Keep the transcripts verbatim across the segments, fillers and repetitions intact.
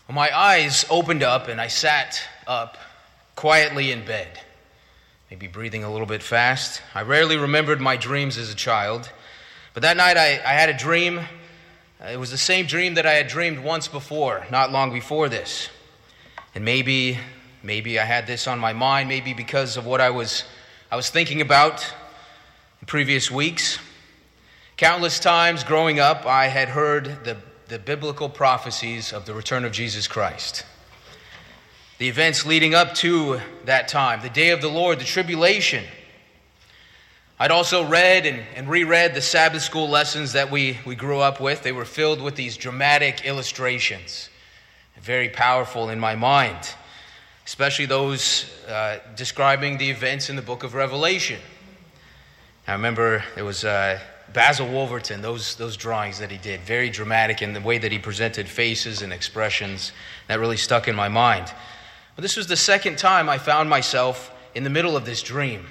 Well, my eyes opened up and I sat up quietly in bed, maybe breathing a little bit fast. I rarely remembered my dreams as a child, but that night I, I had a dream. It was the same dream that I had dreamed once before, not long before this. And maybe, maybe I had this on my mind, maybe because of what I was, I was thinking about in previous weeks. Countless times growing up, I had heard the the biblical prophecies of the return of Jesus Christ. The events leading up to that time, the day of the Lord, the tribulation. I'd also read and, and reread the Sabbath school lessons that we, we grew up with. They were filled with these dramatic illustrations, very powerful in my mind, especially those uh, describing the events in the book of Revelation. I remember there was uh, Basil Wolverton, those those drawings that he did, very dramatic in the way that he presented faces and expressions. That really stuck in my mind. But this was the second time I found myself in the middle of this dream.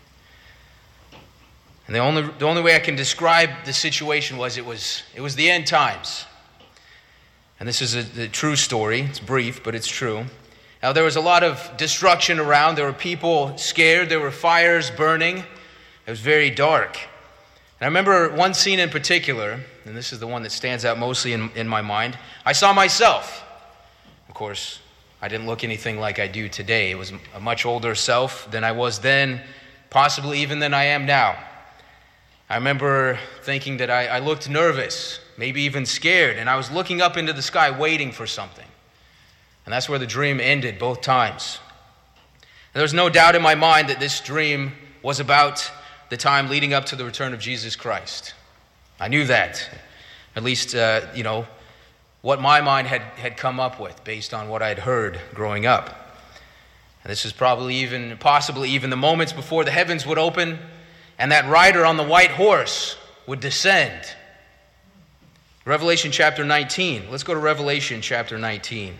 And the only the only way I can describe the situation was it was it was the end times. And this is a, a true story. It's brief, but it's true. Now, there was a lot of destruction around. There were people scared. There were fires burning. It was very dark. And I remember one scene in particular, and this is the one that stands out mostly in, in my mind. I saw myself. Of course, I didn't look anything like I do today. It was a much older self than I was then, possibly even than I am now. I remember thinking that I, I looked nervous, maybe even scared, and I was looking up into the sky waiting for something. And that's where the dream ended both times. And there was no doubt in my mind that this dream was about the time leading up to the return of Jesus Christ. I knew that. At least, uh, you know, what my mind had, had come up with based on what I had heard growing up. And this was probably even, possibly even the moments before the heavens would open and that rider on the white horse would descend. Revelation chapter nineteen. Let's go to Revelation chapter nineteen.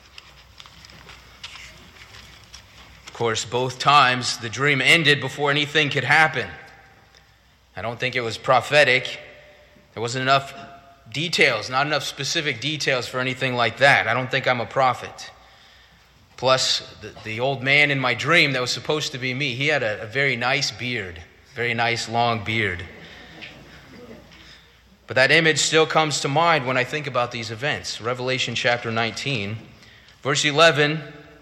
Of course, both times the dream ended before anything could happen. I don't think it was prophetic. There wasn't enough details, not enough specific details for anything like that. I don't think I'm a prophet. Plus, the, the old man in my dream that was supposed to be me, he had a, a very nice beard, very nice long beard. But that image still comes to mind when I think about these events. Revelation chapter nineteen, verse eleven.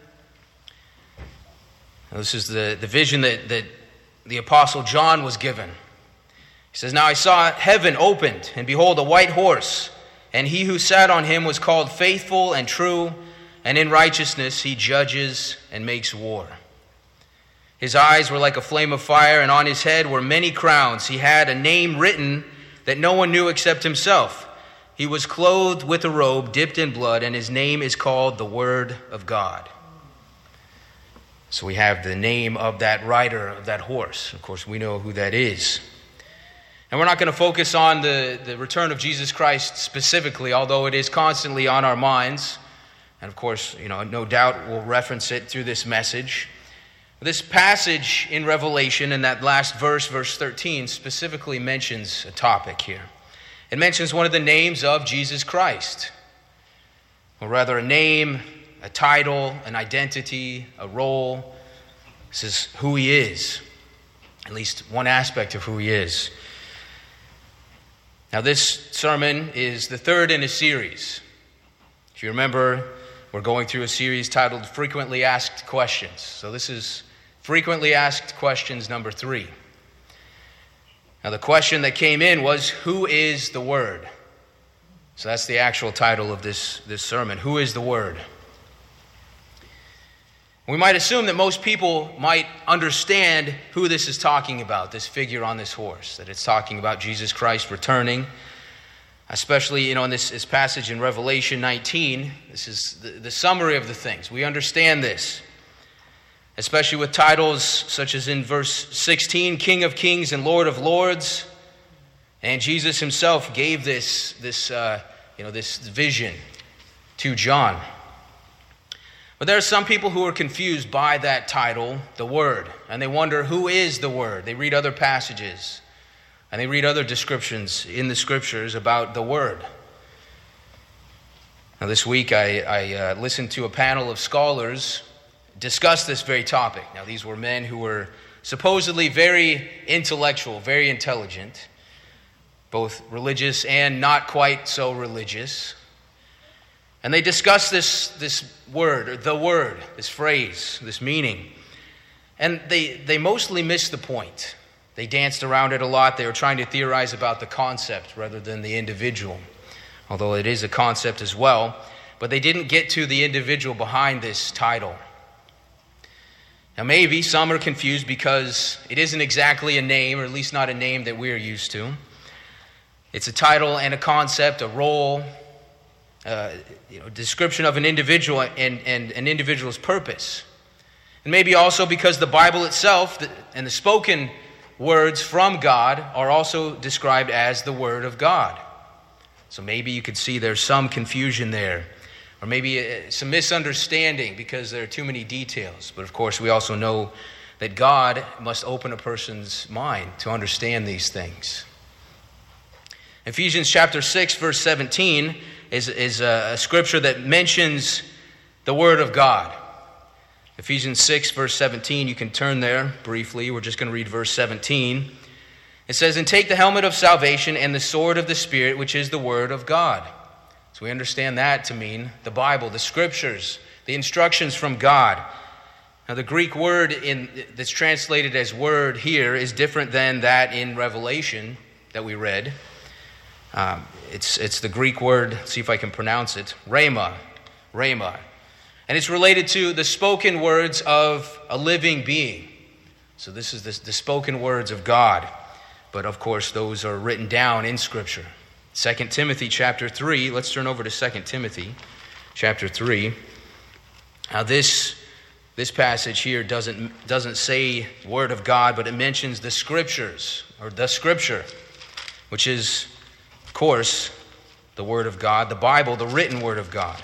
Now, this is the, the vision that, that the Apostle John was given. He says, "Now I saw heaven opened, and behold, a white horse, and he who sat on him was called Faithful and True, and in righteousness he judges and makes war. His eyes were like a flame of fire, and on his head were many crowns. He had a name written that no one knew except himself. He was clothed with a robe dipped in blood, and his name is called the Word of God." So we have the name of that rider, of that horse. Of course, we know who that is. And we're not going to focus on the, the return of Jesus Christ specifically, although it is constantly on our minds. And of course, you know, no doubt we'll reference it through this message. This passage in Revelation, in that last verse, verse thirteen, specifically mentions a topic here. It mentions one of the names of Jesus Christ. Or rather, a name, a title, an identity, a role. This is who he is. At least one aspect of who he is. Now, this sermon is the third in a series. If you remember, we're going through a series titled Frequently Asked Questions. So this is Frequently Asked Questions number three. Now, the question that came in was, who is the Word? So that's the actual title of this, this sermon. Who is the Word? We might assume that most people might understand who this is talking about, this figure on this horse, that it's talking about Jesus Christ returning. Especially, you know, in this, this passage in Revelation nineteen, this is the, the summary of the things. We understand this, especially with titles such as in verse sixteen, King of Kings and Lord of Lords. And Jesus himself gave this, this, uh, you know, this vision to John. But there are some people who are confused by that title, the Word, and they wonder, who is the Word? They read other passages, and they read other descriptions in the Scriptures about the Word. Now, this week I, I uh, listened to a panel of scholars discuss this very topic. Now, these were men who were supposedly very intellectual, very intelligent, both religious and not quite so religious. And they discussed this, this word, or the word, this phrase, this meaning. And they, they mostly missed the point. They danced around it a lot. They were trying to theorize about the concept rather than the individual, although it is a concept as well. But they didn't get to the individual behind this title. Now, maybe some are confused because it isn't exactly a name, or at least not a name that we're used to. It's a title and a concept, a role, uh, you know, description of an individual and, and an individual's purpose. And maybe also because the Bible itself and the spoken words from God are also described as the Word of God. So maybe you could see there's some confusion there, or maybe some misunderstanding because there are too many details. But of course, we also know that God must open a person's mind to understand these things. Ephesians chapter six, verse seventeen is, is a, a scripture that mentions the Word of God. Ephesians six, verse seventeen, you can turn there briefly. We're just going to read verse seventeen. It says, "And take the helmet of salvation and the sword of the Spirit, which is the Word of God." So we understand that to mean the Bible, the Scriptures, the instructions from God. Now the Greek word in, that's translated as word here is different than that in Revelation that we read. Um, it's, it's the Greek word, let's see if I can pronounce it, rhema, rhema. And it's related to the spoken words of a living being. So this is the, the spoken words of God. But of course, those are written down in Scripture. Second Timothy chapter three, let's turn over to Second Timothy chapter three. Now this, this passage here doesn't, doesn't say Word of God, but it mentions the Scriptures, or the Scripture, which is, of course, the Word of God, the Bible, the written Word of God.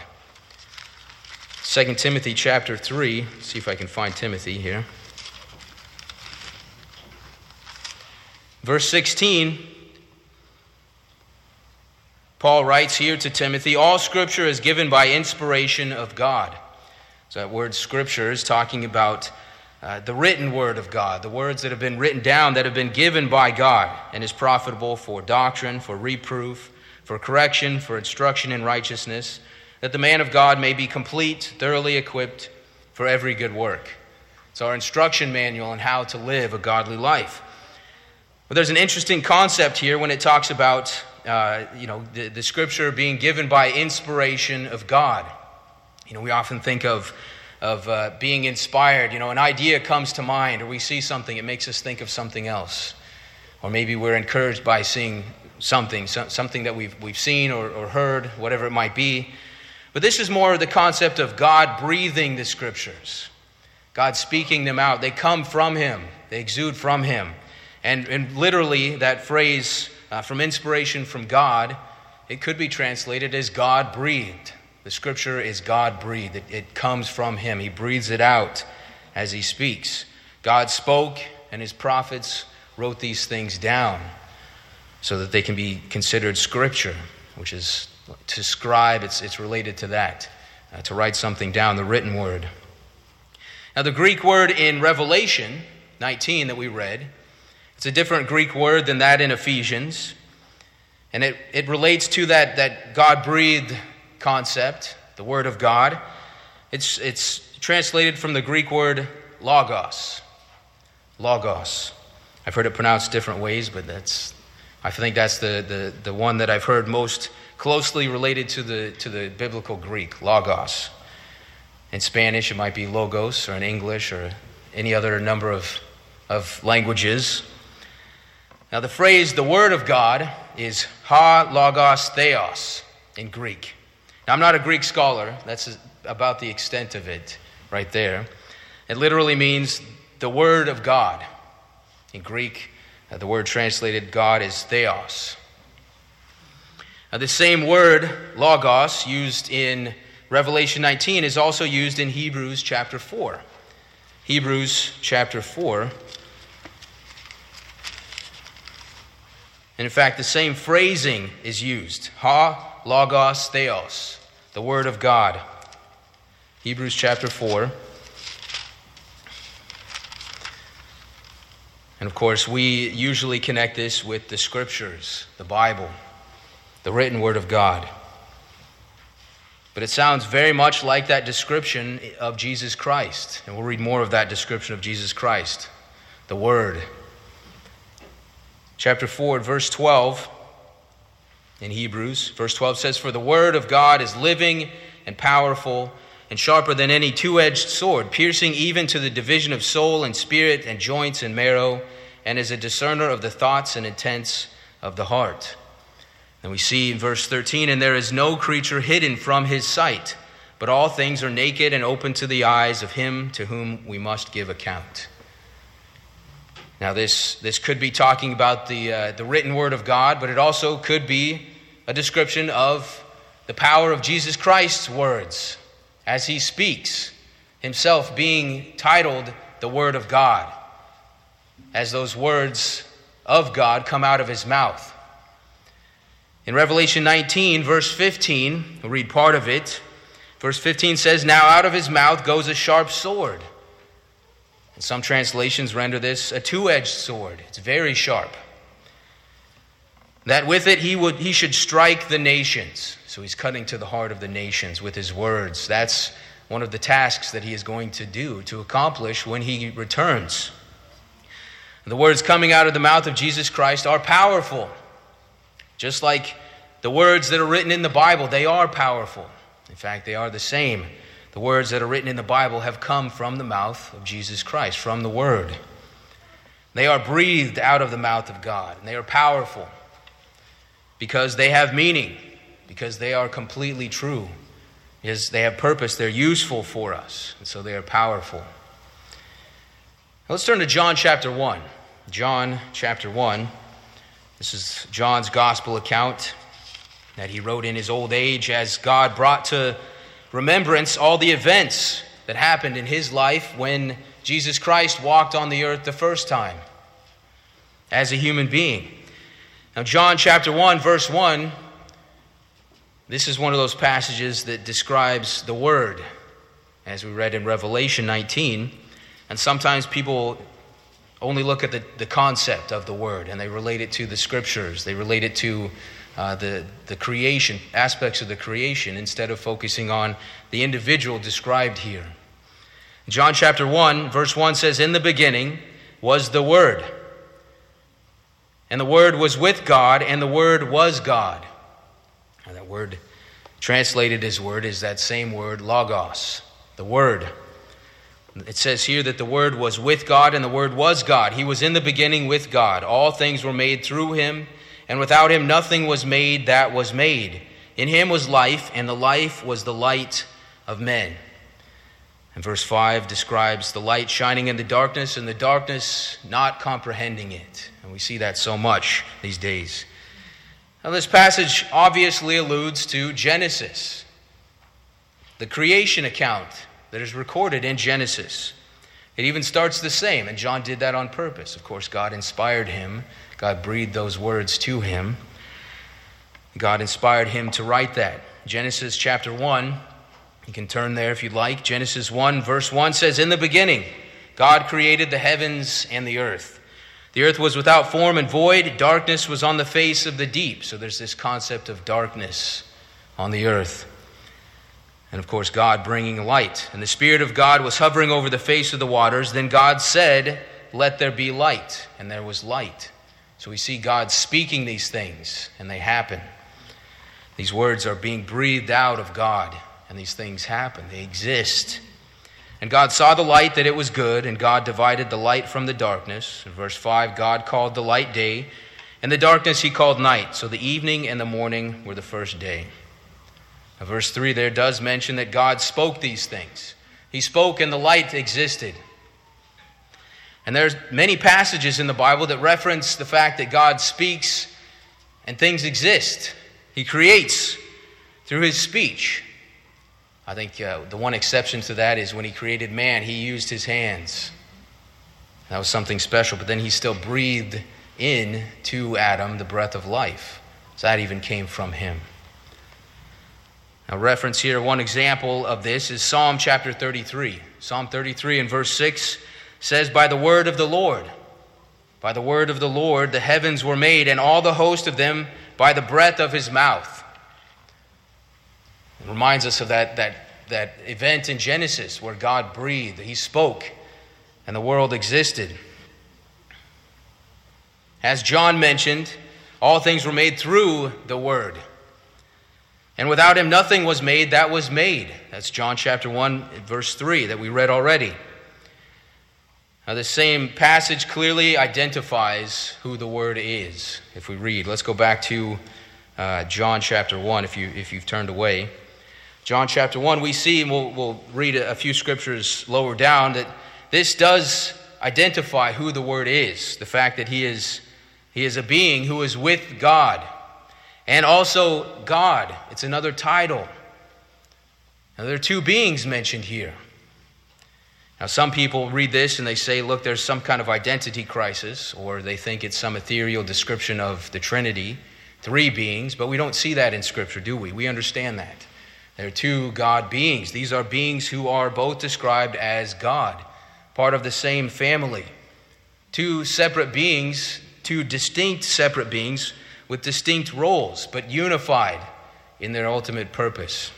Second Timothy chapter three, let's see if I can find Timothy here. Verse sixteen, Paul writes here to Timothy, "All Scripture is given by inspiration of God." So that word Scripture is talking about uh, the written Word of God, the words that have been written down, that have been given by God, and is profitable for doctrine, for reproof, for correction, for instruction in righteousness, that the man of God may be complete, thoroughly equipped for every good work. It's our instruction manual on how to live a godly life. But there's an interesting concept here when it talks about uh, you know, the, the Scripture being given by inspiration of God. You know, we often think of, of uh, being inspired. You know, an idea comes to mind, or we see something, it makes us think of something else. Or maybe we're encouraged by seeing something, so, something that we've, we've seen or, or heard, whatever it might be. But this is more the concept of God breathing the Scriptures, God speaking them out. They come from Him, they exude from Him. And, and literally, that phrase uh, from inspiration from God, it could be translated as God breathed. The Scripture is God breathed. It, it comes from Him. He breathes it out as He speaks. God spoke, and His prophets wrote these things down so that they can be considered Scripture, which is to scribe, it's, it's related to that, uh, to write something down, the written word. Now the Greek word in Revelation nineteen that we read, it's a different Greek word than that in Ephesians. And it, it relates to that, that God-breathed concept, the Word of God. It's, it's translated from the Greek word logos. Logos. I've heard it pronounced different ways, but that's I think that's the, the, the one that I've heard most closely related to the to the biblical Greek, logos. In Spanish, it might be logos, or in English, or any other number of, of languages. Now, the phrase, the Word of God, is ha logos theos in Greek. Now, I'm not a Greek scholar. That's about the extent of it right there. It literally means the Word of God. In Greek, uh, the word translated God is theos. Now, the same word, logos, used in Revelation nineteen is also used in Hebrews chapter four. Hebrews chapter four. And in fact, the same phrasing is used. Ha, logos, theos. the Word of God. Hebrews chapter four. And of course, we usually connect this with the Scriptures, the Bible, the written Word of God. But it sounds very much like that description of Jesus Christ. And we'll read more of that description of Jesus Christ, the Word. Chapter four, verse twelve in Hebrews. Verse twelve says, "For the Word of God is living and powerful and sharper than any two-edged sword, piercing even to the division of soul and spirit and joints and marrow, and is a discerner of the thoughts and intents of the heart." And we see in verse thirteen, "And there is no creature hidden from his sight, but all things are naked and open to the eyes of him to whom we must give account." Now this, this could be talking about the, uh, the written Word of God, but it also could be a description of the power of Jesus Christ's words as he speaks, himself being titled the Word of God, as those words of God come out of his mouth. In Revelation nineteen, verse fifteen, we'll read part of it. Verse fifteen says, "Now out of his mouth goes a sharp sword." And some translations render this a two-edged sword. It's very sharp. "That with it he would he should strike the nations." So he's cutting to the heart of the nations with his words. That's one of the tasks that he is going to do, to accomplish when he returns. The words coming out of the mouth of Jesus Christ are powerful. Just like the words that are written in the Bible, they are powerful. In fact, they are the same. The words that are written in the Bible have come from the mouth of Jesus Christ, from the Word. They are breathed out of the mouth of God, and they are powerful because they have meaning, because they are completely true, because they have purpose, they're useful for us, and so they are powerful. Let's turn to John chapter one. John chapter one. This is John's gospel account that he wrote in his old age as God brought to remembrance all the events that happened in his life when Jesus Christ walked on the earth the first time as a human being. Now, John chapter one, verse one, this is one of those passages that describes the Word, as we read in Revelation nineteen. And sometimes people only look at the, the concept of the Word, and they relate it to the Scriptures. They relate it to uh, the, the creation, aspects of the creation, instead of focusing on the individual described here. John chapter one, verse one says, "In the beginning was the Word, and the Word was with God, and the Word was God." And that word translated as Word is that same word, logos, the Word. It says here that the Word was with God and the Word was God. He was in the beginning with God. All things were made through him, and without him nothing was made that was made. In him was life, and the life was the light of men. And verse five describes the light shining in the darkness, and the darkness not comprehending it. And we see that so much these days. Now this passage obviously alludes to Genesis, the creation account that is recorded in Genesis. It even starts the same, and John did that on purpose. Of course, God inspired him. God breathed those words to him. God inspired him to write that. Genesis chapter one, you can turn there if you'd like. Genesis one, verse one says, "In the beginning, God created the heavens and the earth. The earth was without form and void. Darkness was on the face of the deep." So there's this concept of darkness on the earth. And of course, God bringing light. "And the Spirit of God was hovering over the face of the waters. Then God said, 'Let there be light.' And there was light." So we see God speaking these things, and they happen. These words are being breathed out of God, and these things happen. They exist. "And God saw the light that it was good, and God divided the light from the darkness." In verse five, God called the light day, and the darkness he called night. So the evening and the morning were the first day. Now, verse three there does mention that God spoke these things. He spoke and the light existed. And there's many passages in the Bible that reference the fact that God speaks and things exist. He creates through his speech. I think uh, the one exception to that is when he created man, he used his hands. That was something special, but then he still breathed in to Adam the breath of life. So that even came from him. A reference here, one example of this is Psalm chapter thirty-three. Psalm thirty-three and verse six says, "By the word of the Lord, by the word of the Lord, the heavens were made, and all the host of them by the breath of his mouth." It reminds us of that, that, that event in Genesis where God breathed, he spoke, and the world existed. As John mentioned, all things were made through the word. And without him nothing was made that was made. That's John chapter one, verse three that we read already. Now the same passage clearly identifies who the Word is. If we read, let's go back to uh, John chapter one if, you, if you've turned away. John chapter one, we see, and we'll, we'll read a, a few scriptures lower down, that this does identify who the Word is. The fact that he is, he is a being who is with God. And also God. It's another title. Now, there are two beings mentioned here. Now, some people read this and they say, look, there's some kind of identity crisis, or they think it's some ethereal description of the Trinity, three beings, but we don't see that in Scripture, do we? We understand that. There are two God beings. These are beings who are both described as God, part of the same family. Two separate beings, two distinct separate beings, with distinct roles, but unified in their ultimate purpose.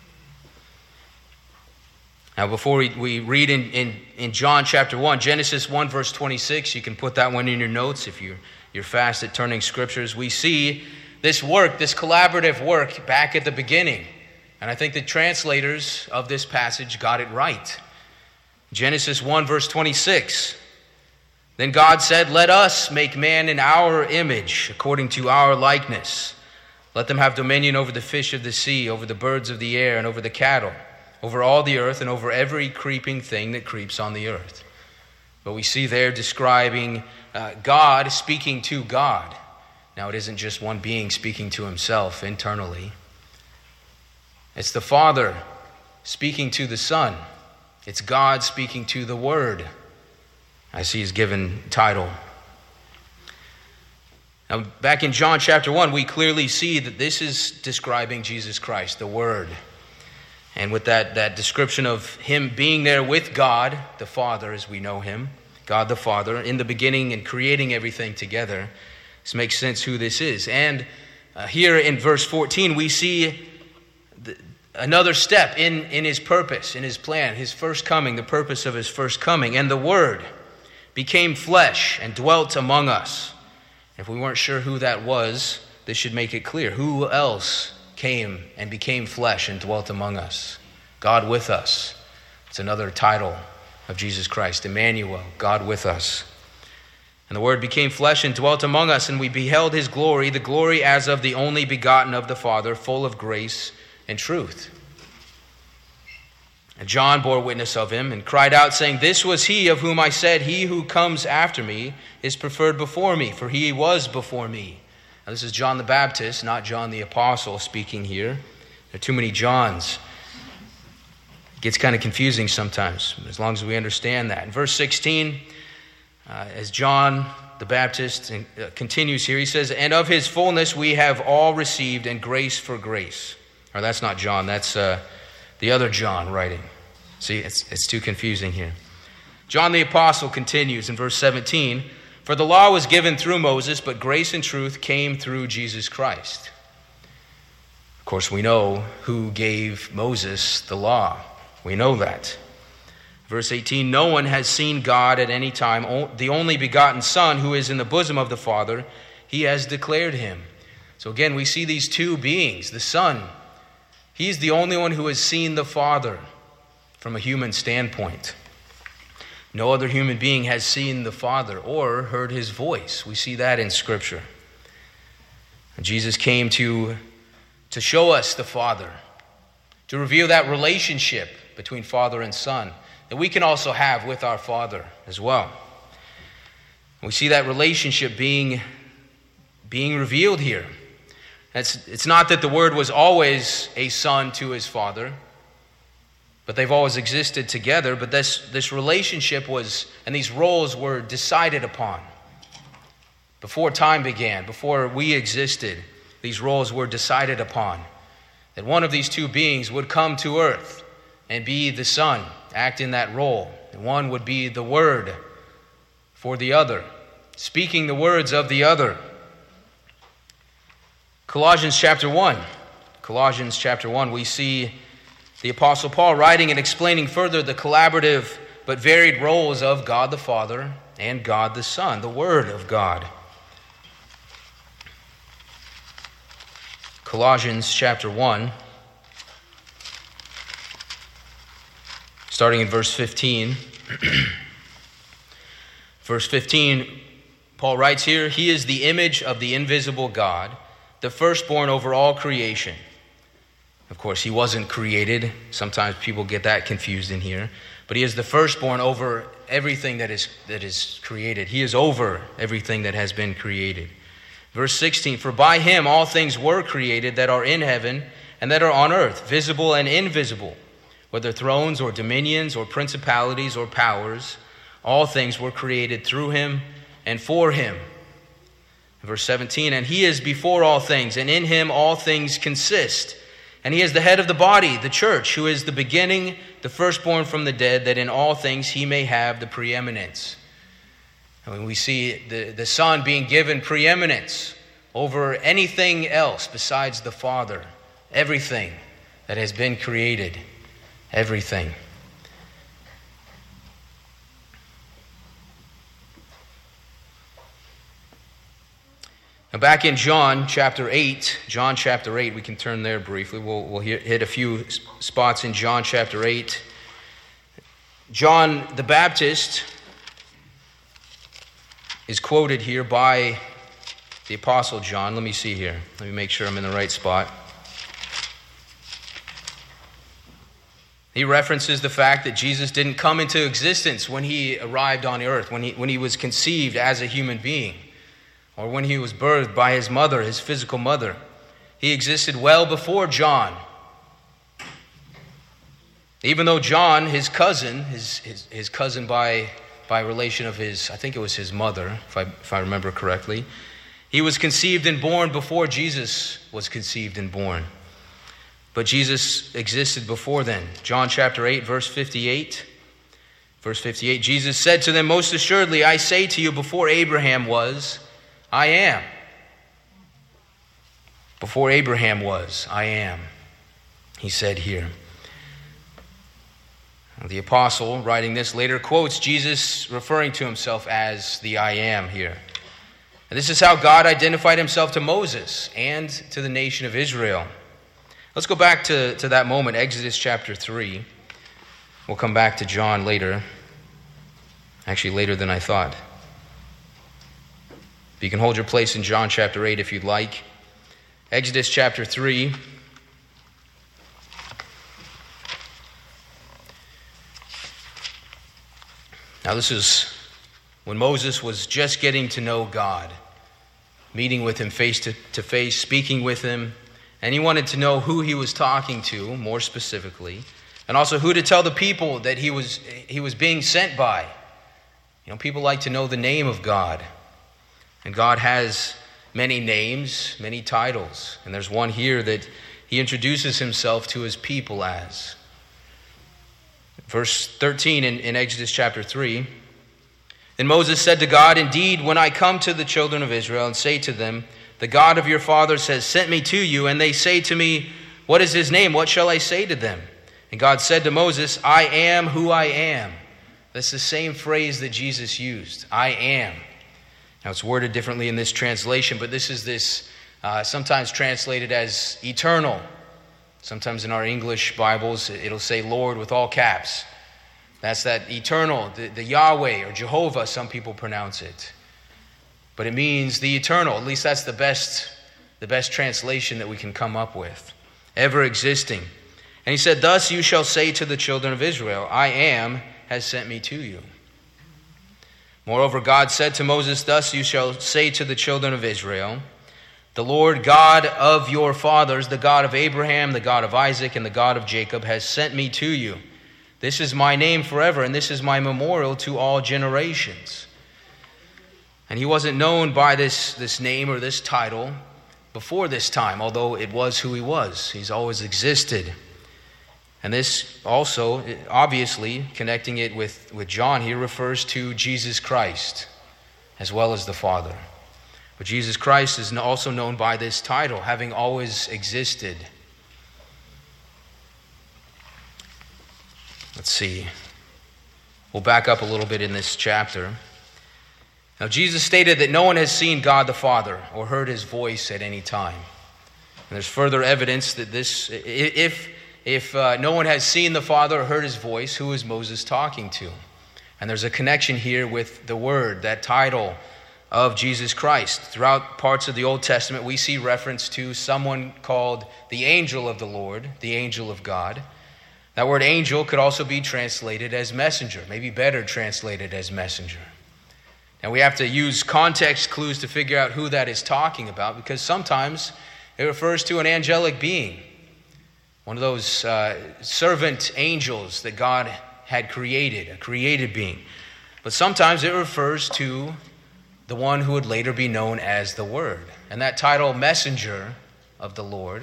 Now, before we, we read in, in, in John chapter one, Genesis one, verse twenty-six, you can put that one in your notes if you're, you're fast at turning scriptures. We see this work, this collaborative work back at the beginning. And I think the translators of this passage got it right. Genesis one, verse twenty-six. Then God said, "Let us make man in our image, according to our likeness. Let them have dominion over the fish of the sea, over the birds of the air, and over the cattle, over all the earth, and over every creeping thing that creeps on the earth." But we see there describing uh, God speaking to God. Now, it isn't just one being speaking to himself internally. It's the Father speaking to the Son. It's God speaking to the Word, as he is given title. Now, back in John chapter one, we clearly see that this is describing Jesus Christ, the Word. And with that, that description of him being there with God, the Father as we know him, God the Father, in the beginning and creating everything together, this makes sense who this is. And uh, here in verse fourteen, we see the, another step in, in his purpose, in his plan, his first coming, the purpose of his first coming. And the Word became flesh and dwelt among us. If we weren't sure who that was, this should make it clear. Who else came and became flesh and dwelt among us? God with us. It's another title of Jesus Christ, Emmanuel, God with us. And the Word became flesh and dwelt among us, and we beheld his glory, the glory as of the only begotten of the Father, full of grace and truth. And John bore witness of him and cried out, saying, "This was he of whom I said, he who comes after me is preferred before me, for he was before me." Now, this is John the Baptist, not John the Apostle speaking here. There are too many Johns. It gets kind of confusing sometimes, as long as we understand that. In verse sixteen, uh, as John the Baptist uh, continues here, he says, "And of his fullness we have all received, and grace for grace." Or that's not John, that's uh, the other John writing. See, it's, it's too confusing here. John the Apostle continues in verse seventeen, "For the law was given through Moses, but grace and truth came through Jesus Christ." Of course, we know who gave Moses the law. We know that. Verse eighteen, "No one has seen God at any time. The only begotten Son, who is in the bosom of the Father, he has declared him." So again, we see these two beings. The Son, he's the only one who has seen the Father from a human standpoint. No other human being has seen the Father or heard his voice. We see that in Scripture. And Jesus came to, to show us the Father, to reveal that relationship between Father and Son that we can also have with our Father as well. We see that relationship being, being revealed here. It's, it's not that the Word was always a son to his Father, but they've always existed together. But this, this relationship was, and these roles were decided upon. Before time began, before we existed, these roles were decided upon. that one of these two beings would come to earth and be the Son, act in that role. And one would be the Word for the other, speaking the words of the other. Colossians chapter one. Colossians chapter one, we see the Apostle Paul writing and explaining further the collaborative but varied roles of God the Father and God the Son, the Word of God. Colossians chapter one, starting in verse fifteen. Verse fifteen, Paul writes here, "He is the image of the invisible God, the firstborn over all creation." Of course, he wasn't created. Sometimes people get that confused in here. But he is the firstborn over everything that is that is created. He is over everything that has been created. Verse sixteen, "For by him all things were created that are in heaven and that are on earth, visible and invisible, whether thrones or dominions or principalities or powers. All things were created through him and for him." Verse seventeen, "And he is before all things, and in him all things consist. And he is the head of the body, the church, who is the beginning, the firstborn from the dead, that in all things he may have the preeminence." And when we see the, the Son being given preeminence over anything else besides the Father, everything that has been created, everything. Now back in John chapter eight, John chapter eight, we can turn there briefly. We'll, we'll hit a few spots in John chapter eight. John the Baptist is quoted here by the Apostle John. Let me see here. Let me make sure I'm in the right spot. He references the fact that Jesus didn't come into existence when he arrived on earth, when he, when he was conceived as a human being, or when he was birthed by his mother, his physical mother. He existed well before John. Even though John, his cousin, his his, his cousin by, by relation of his, I think it was his mother, if I, if I remember correctly, he was conceived and born before Jesus was conceived and born. But Jesus existed before then. John chapter eight, verse fifty-eight. Verse fifty-eight, "Jesus said to them, 'Most assuredly, I say to you, before Abraham was, I am.'" Before Abraham was, I am, he said here. The apostle, writing this, later quotes Jesus referring to himself as the I am here. And this is how God identified himself to Moses and to the nation of Israel. Let's go back to, to that moment, Exodus chapter three. We'll come back to John later. Actually, later than I thought. You can hold your place in John chapter eight if you'd like. Exodus chapter three. Now this is when Moses was just getting to know God, meeting with him face to, to face, speaking with him, and he wanted to know who he was talking to, more specifically, and also who to tell the people that he was he was being sent by. You know, people like to know the name of God. And God has many names, many titles. And there's one here that he introduces himself to his people as. Verse thirteen in, in Exodus chapter three. "Then Moses said to God, 'Indeed, when I come to the children of Israel and say to them, the God of your fathers has sent me to you, and they say to me, what is his name? What shall I say to them?' And God said to Moses, 'I am who I am.'" That's the same phrase that Jesus used. I am. Now it's worded differently in this translation, but this is this uh, sometimes translated as eternal. Sometimes in our English Bibles, it'll say Lord with all caps. That's that eternal, the, the Yahweh or Jehovah, some people pronounce it. But it means the eternal. At least that's the best, the best translation that we can come up with. Ever existing. And he said, "Thus you shall say to the children of Israel, I am has sent me to you." Moreover, God said to Moses, "Thus you shall say to the children of Israel, the Lord God of your fathers, the God of Abraham, the God of Isaac, and the God of Jacob, has sent me to you. This is my name forever, and this is my memorial to all generations." And he wasn't known by this, this name or this title before this time, although it was who he was. He's always existed. And this also, obviously, connecting it with, with John here, refers to Jesus Christ as well as the Father. But Jesus Christ is also known by this title, having always existed. Let's see. We'll back up a little bit in this chapter. Now, Jesus stated that no one has seen God the Father or heard his voice at any time. And there's further evidence that this, if, if uh, no one has seen the Father or heard his voice, who is Moses talking to? And there's a connection here with the Word, that title of Jesus Christ. Throughout parts of the Old Testament, we see reference to someone called the angel of the Lord, the angel of God. That word angel could also be translated as messenger, maybe better translated as messenger. And we have to use context clues to figure out who that is talking about, because sometimes it refers to an angelic being, one of those uh, servant angels that God had created, a created being. But sometimes it refers to the one who would later be known as the Word. And that title, messenger of the Lord,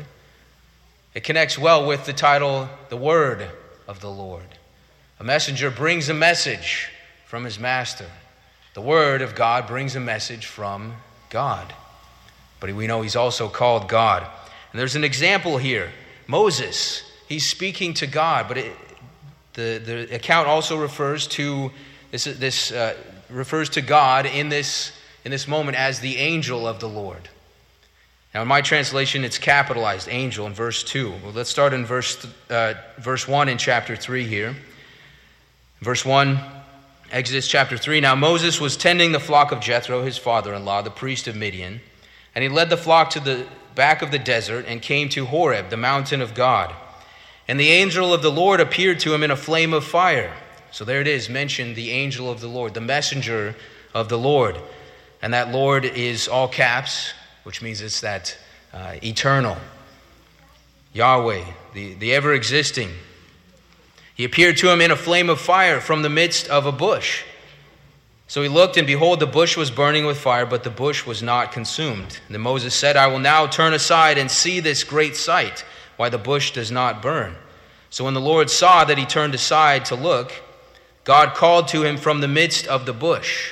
it connects well with the title, the Word of the Lord. A messenger brings a message from his master. The Word of God brings a message from God. But we know he's also called God. And there's an example here. Moses, he's speaking to God, but it, the, the account also refers to this, this uh, refers to God in this, in this moment as the angel of the Lord. Now, in my translation, it's capitalized, angel, in verse two. Well, let's start in verse, uh, verse one in chapter three here. Verse one, Exodus chapter three. Now Moses was tending the flock of Jethro, his father-in-law, the priest of Midian, and he led the flock to the back of the desert and came to Horeb, the mountain of God. And the angel of the Lord appeared to him in a flame of fire. So there it is, mentioned the angel of the Lord, the messenger of the Lord. And that Lord is all caps, which means it's that uh, eternal Yahweh, the, the ever-existing. He appeared to him in a flame of fire from the midst of a bush. So he looked, and behold, the bush was burning with fire, but the bush was not consumed. And then Moses said, I will now turn aside and see this great sight, why the bush does not burn. So when the Lord saw that he turned aside to look, God called to him from the midst of the bush.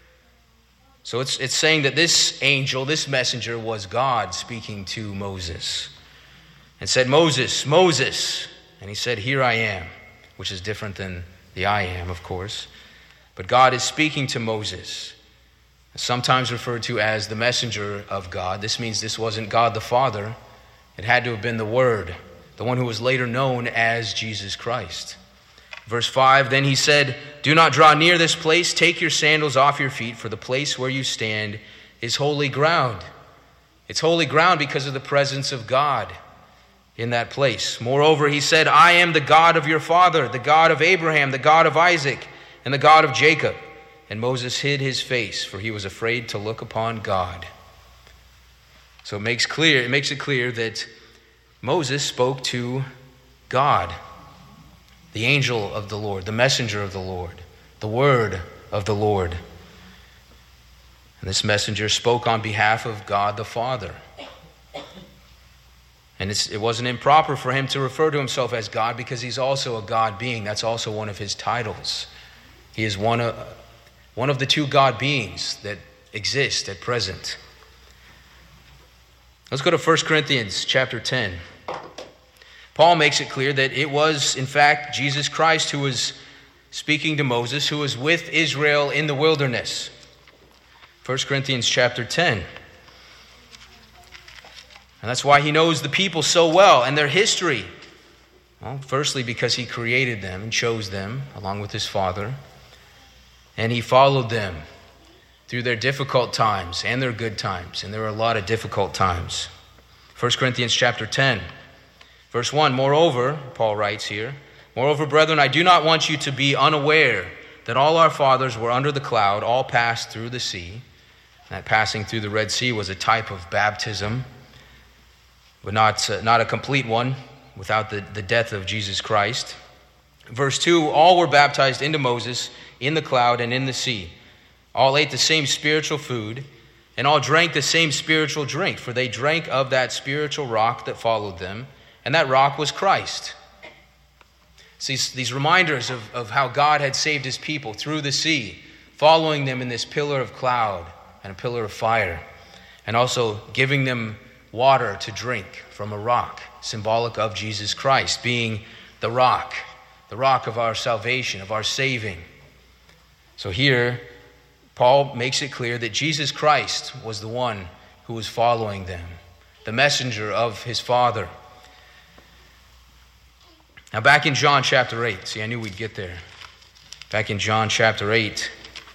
So it's, it's saying that this angel, this messenger, was God speaking to Moses. And said, Moses, Moses. And he said, here I am, which is different than the I am, of course. But God is speaking to Moses, sometimes referred to as the messenger of God. This means this wasn't God the Father. It had to have been the Word, the one who was later known as Jesus Christ. Verse five, then he said, do not draw near this place. Take your sandals off your feet, for the place where you stand is holy ground. It's holy ground because of the presence of God in that place. Moreover, he said, I am the God of your father, the God of Abraham, the God of Isaac, and the God of Jacob. And Moses hid his face, for he was afraid to look upon God. So it makes clear, it makes it clear that Moses spoke to God, the angel of the Lord, the messenger of the Lord, the word of the Lord. And this messenger spoke on behalf of God the Father. And it's, it wasn't improper for him to refer to himself as God, because he's also a God being. That's also one of his titles. He is one of, one of the two God beings that exist at present. Let's go to First Corinthians chapter ten. Paul makes it clear that it was, in fact, Jesus Christ who was speaking to Moses, who was with Israel in the wilderness. First Corinthians chapter ten. And that's why he knows the people so well and their history. Well, firstly, because he created them and chose them along with his Father. And he followed them through their difficult times and their good times. And there were a lot of difficult times. First Corinthians chapter ten. Verse one, moreover, Paul writes here, moreover, brethren, I do not want you to be unaware that all our fathers were under the cloud, all passed through the sea. That passing through the Red Sea was a type of baptism, but not, uh, not a complete one without the, the death of Jesus Christ. Verse two, all were baptized into Moses in the cloud and in the sea. All ate the same spiritual food and all drank the same spiritual drink, for they drank of that spiritual rock that followed them, and that rock was Christ. So these, these reminders of, of how God had saved his people through the sea, following them in this pillar of cloud and a pillar of fire, and also giving them water to drink from a rock, symbolic of Jesus Christ being the rock, the rock of our salvation, of our saving. So here, Paul makes it clear that Jesus Christ was the one who was following them, the messenger of his Father. Now back in John chapter eight, see, I knew we'd get there. Back in John chapter eight,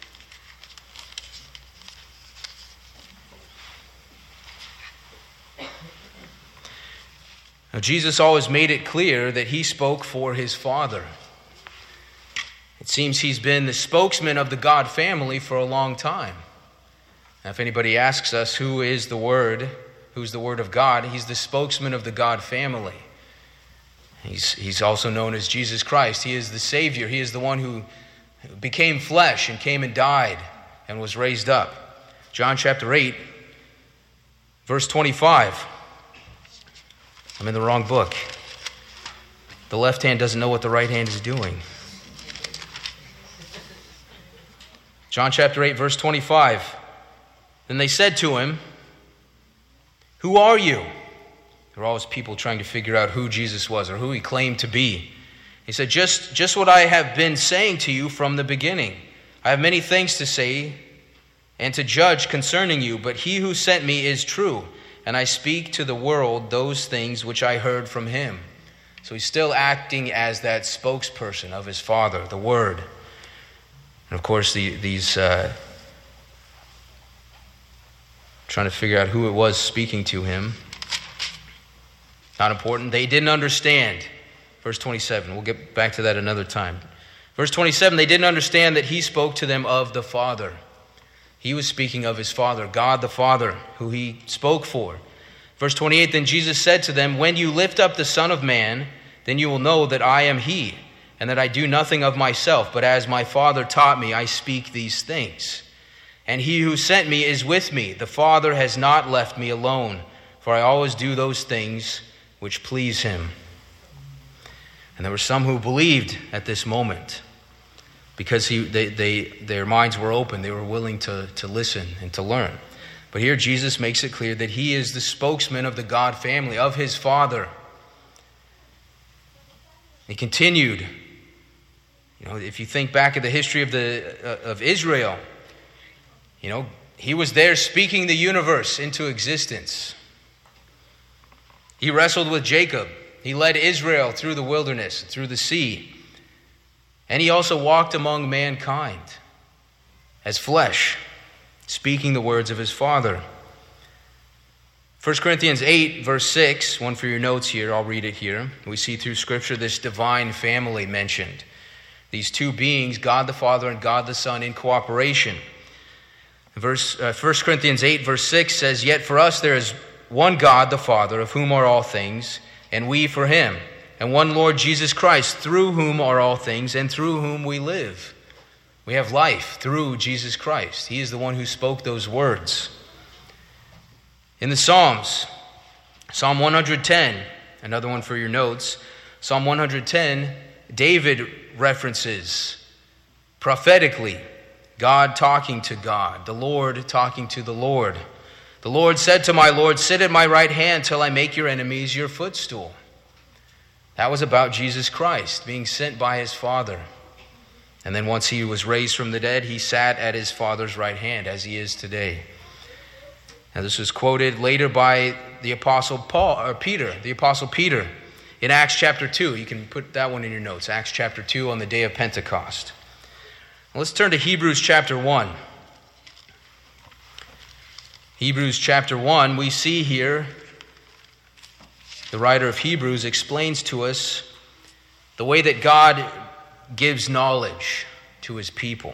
now Jesus always made it clear that he spoke for his Father. It seems he's been the spokesman of the God family for a long time. Now, if anybody asks us who is the Word, who's the Word of God, he's the spokesman of the God family. He's, he's also known as Jesus Christ. He is the Savior. He is the one who became flesh and came and died and was raised up. John chapter eight, verse twenty-five. I'm in the wrong book. The left hand doesn't know what the right hand is doing. John chapter eight, verse twenty-five. Then they said to him, "Who are you?" There were always people trying to figure out who Jesus was or who he claimed to be. He said, just, just what I have been saying to you from the beginning. I have many things to say and to judge concerning you, but he who sent me is true, and I speak to the world those things which I heard from him. So he's still acting as that spokesperson of his Father, the Word. And of course, the, these, uh, trying to figure out who it was speaking to him. Not important. They didn't understand. Verse twenty-seven. We'll get back to that another time. Verse twenty-seven, they didn't understand that he spoke to them of the Father. He was speaking of his Father, God the Father, who he spoke for. Verse twenty-eight, then Jesus said to them, when you lift up the Son of Man, then you will know that I am he, and that I do nothing of myself, but as my Father taught me, I speak these things. And he who sent me is with me. The Father has not left me alone, for I always do those things which please him. And there were some who believed at this moment because he, they, they, their minds were open. They were willing to, to listen and to learn. But here Jesus makes it clear that he is the spokesman of the God family, of his Father. He continued. You know, if you think back at the history of the uh, of Israel, you know, he was there speaking the universe into existence. He wrestled with Jacob. He led Israel through the wilderness, through the sea. And he also walked among mankind as flesh, speaking the words of his Father. First Corinthians eight, verse six, one for your notes here, I'll read it here. We see through Scripture this divine family mentioned. These two beings, God the Father and God the Son, in cooperation. Verse, uh, First Corinthians eight, verse six says, yet for us there is one God, the Father, of whom are all things, and we for him, and one Lord Jesus Christ, through whom are all things, and through whom we live. We have life through Jesus Christ. He is the one who spoke those words. In the Psalms, Psalm one hundred ten, another one for your notes, Psalm one hundred ten, David references prophetically God talking to God, the Lord talking to the Lord. The Lord said to my Lord, sit at my right hand till I make your enemies your footstool. That was about Jesus Christ being sent by his Father. And then once he was raised from the dead, he sat at his Father's right hand as he is today. Now this was quoted later by the Apostle Paul, or Peter, the Apostle Peter, in Acts chapter two. You can put that one in your notes, Acts chapter two on the day of Pentecost. Let's turn to Hebrews chapter one. Hebrews chapter one, we see here, the writer of Hebrews explains to us the way that God gives knowledge to his people.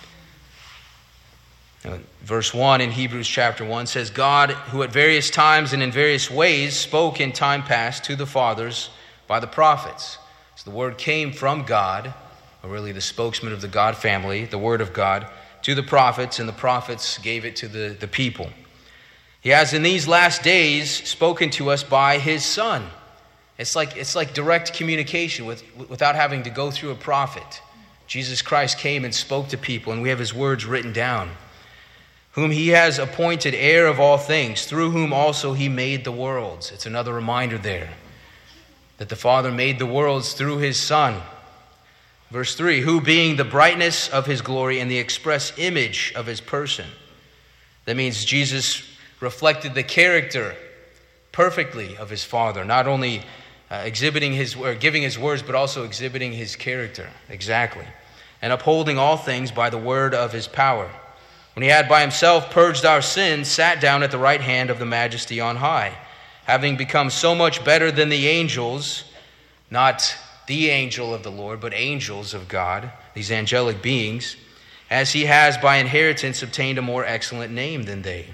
Now, verse one in Hebrews chapter one says, God, who at various times and in various ways spoke in time past to the fathers by the prophets. So the word came from God, or really the spokesman of the God family, the word of God, to the prophets, and the prophets gave it to the, the people. He has in these last days spoken to us by his Son. It's like, it's like direct communication with, without having to go through a prophet. Jesus Christ came and spoke to people, and we have his words written down. Whom he has appointed heir of all things, through whom also he made the worlds. It's another reminder there that the Father made the worlds through his Son. Verse three, who being the brightness of his glory and the express image of his person. That means Jesus reflected the character perfectly of his Father, not only uh, exhibiting his or giving his words, but also exhibiting his character exactly, and upholding all things by the word of his power. When he had by himself purged our sins, sat down at the right hand of the Majesty on high, having become so much better than the angels, not the angel of the Lord, but angels of God, these angelic beings, as he has by inheritance obtained a more excellent name than they.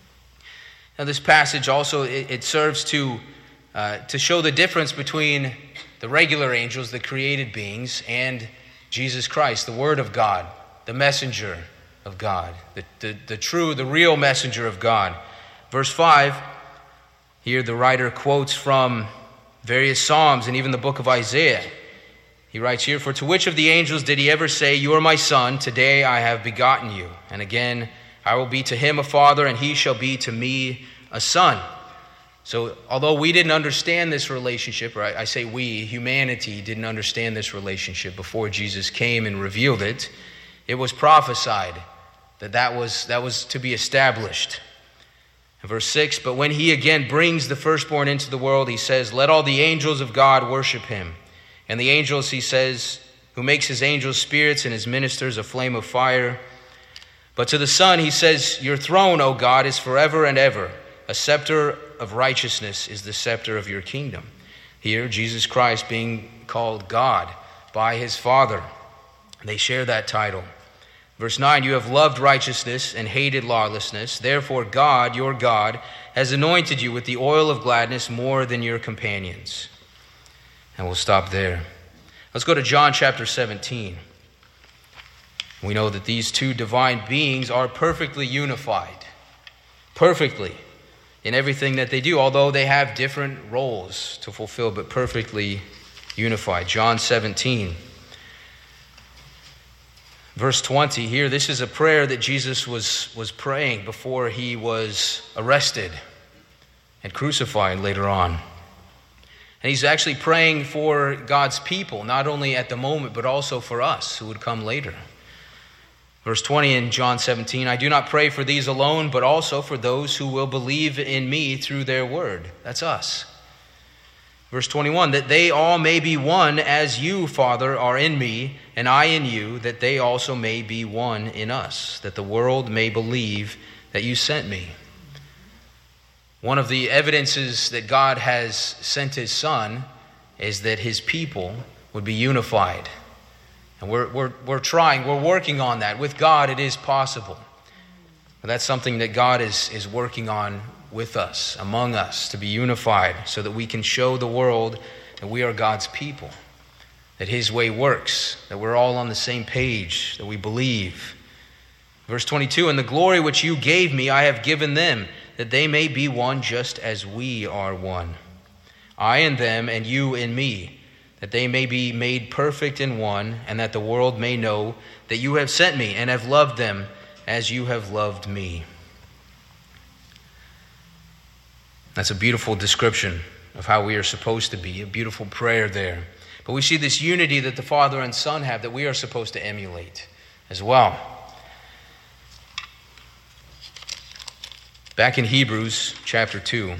Now this passage also, it, it serves to, uh, to show the difference between the regular angels, the created beings, and Jesus Christ, the Word of God, the messenger of God, the, the, the true, the real messenger of God. Verse five, here the writer quotes from various Psalms and even the book of Isaiah. He writes here, for to which of the angels did he ever say, you are my son, today I have begotten you? And again, I will be to him a father, and he shall be to me a son. So although we didn't understand this relationship, or I, I say we, humanity didn't understand this relationship before Jesus came and revealed it, it was prophesied that that was, that was to be established. Verse six, but when he again brings the firstborn into the world, he says, let all the angels of God worship him. And the angels, he says, who makes his angels spirits and his ministers a flame of fire. But to the Son, he says, your throne, O God, is forever and ever. A scepter of righteousness is the scepter of your kingdom. Here, Jesus Christ being called God by his Father. They share that title. Verse nine, you have loved righteousness and hated lawlessness. Therefore God, your God, has anointed you with the oil of gladness more than your companions. And we'll stop there. Let's go to John chapter seventeen. We know that these two divine beings are perfectly unified. Perfectly in everything that they do, although they have different roles to fulfill, but perfectly unified. John seventeen. Verse twenty here, this is a prayer that Jesus was, was praying before he was arrested and crucified later on. And he's actually praying for God's people, not only at the moment, but also for us who would come later. Verse twenty in John seventeen, I do not pray for these alone, but also for those who will believe in me through their word. That's us. Verse twenty-one, that they all may be one as you, Father, are in me, and I in you, that they also may be one in us, that the world may believe that you sent me. One of the evidences that God has sent his Son is that his people would be unified. And we're, we're, we're trying, we're working on that. With God, it is possible. But that's something that God is, is working on with us, among us, to be unified so that we can show the world that we are God's people, that his way works, that we're all on the same page, that we believe. Verse twenty-two, and the glory which you gave me, I have given them, that they may be one just as we are one. I in them and you in me, that they may be made perfect in one, and that the world may know that you have sent me and have loved them as you have loved me. That's a beautiful description of how we are supposed to be, a beautiful prayer there. But we see this unity that the Father and Son have that we are supposed to emulate as well. Back in Hebrews chapter two,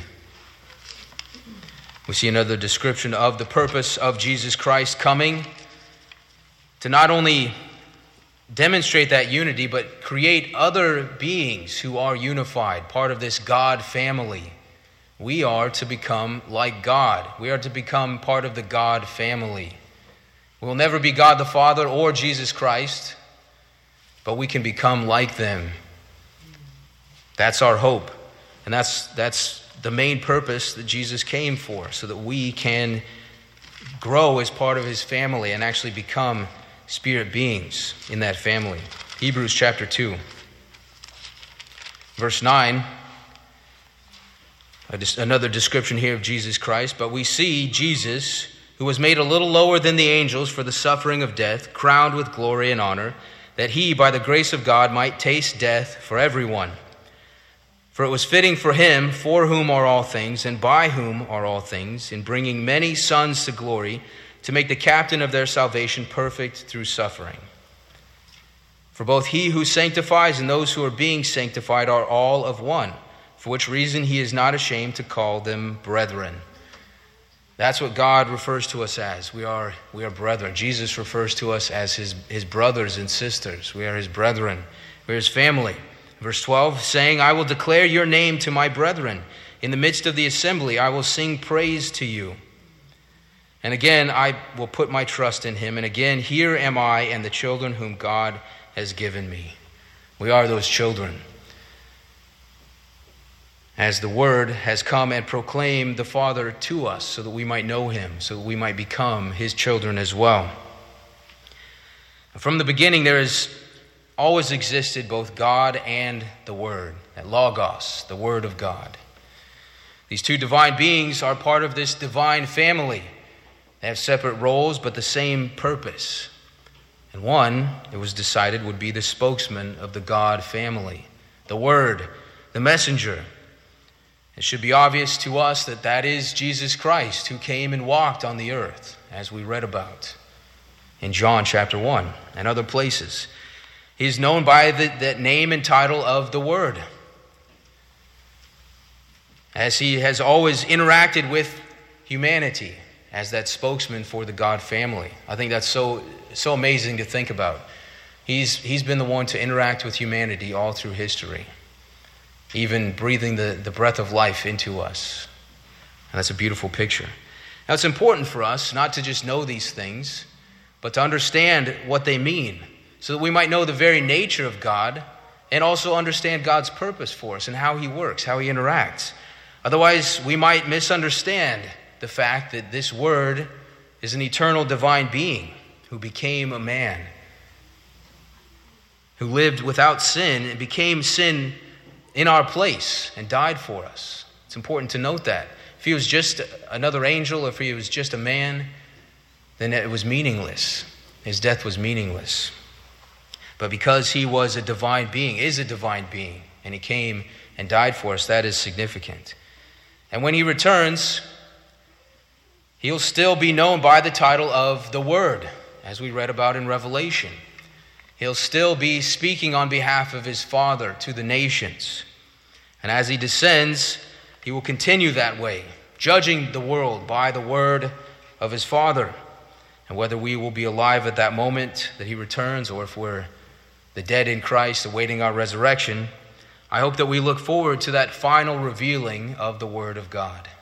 we see another description of the purpose of Jesus Christ coming to not only demonstrate that unity, but create other beings who are unified, part of this God family. We are to become like God. We are to become part of the God family. We will never be God the Father or Jesus Christ, but we can become like them. That's our hope. And that's that's the main purpose that Jesus came for, so that we can grow as part of his family and actually become spirit beings in that family. Hebrews chapter two, verse nine. Another description here of Jesus Christ. But we see Jesus, who was made a little lower than the angels for the suffering of death, crowned with glory and honor, that he, by the grace of God, might taste death for everyone. For it was fitting for him, for whom are all things, and by whom are all things, in bringing many sons to glory, to make the captain of their salvation perfect through suffering. For both he who sanctifies and those who are being sanctified are all of one, for which reason he is not ashamed to call them brethren. That's what God refers to us as. We are, we are brethren. Jesus refers to us as his, his brothers and sisters. We are his brethren. We are his family. Verse twelve, saying, I will declare your name to my brethren. In the midst of the assembly, I will sing praise to you. And again, I will put my trust in him. And again, here am I and the children whom God has given me. We are those children. As the word has come and proclaimed the Father to us so that we might know him, so that we might become his children as well. From the beginning, there has always existed both God and the Word, that Logos, the Word of God. These two divine beings are part of this divine family. They have separate roles, but the same purpose. And one, it was decided, would be the spokesman of the God family, the Word, the messenger. It should be obvious to us that that is Jesus Christ, who came and walked on the earth, as we read about in John chapter one and other places. He is known by the, that name and title of the Word, as he has always interacted with humanity as that spokesman for the God family. I think that's so so amazing to think about. He's he's been the one to interact with humanity all through history, even breathing the, the breath of life into us. And that's a beautiful picture. Now, it's important for us not to just know these things, but to understand what they mean, so that we might know the very nature of God and also understand God's purpose for us and how he works, how he interacts. Otherwise, we might misunderstand the fact that this Word is an eternal divine being who became a man, who lived without sin and became sin in our place and died for us. It's important to note that. If he was just another angel, if he was just a man, then it was meaningless. His death was meaningless. But because he was a divine being, is a divine being, and he came and died for us, that is significant. And when he returns, he'll still be known by the title of the Word, as we read about in Revelation. He'll still be speaking on behalf of his Father to the nations. And as he descends, he will continue that way, judging the world by the word of his Father. And whether we will be alive at that moment that he returns, or if we're the dead in Christ awaiting our resurrection, I hope that we look forward to that final revealing of the Word of God.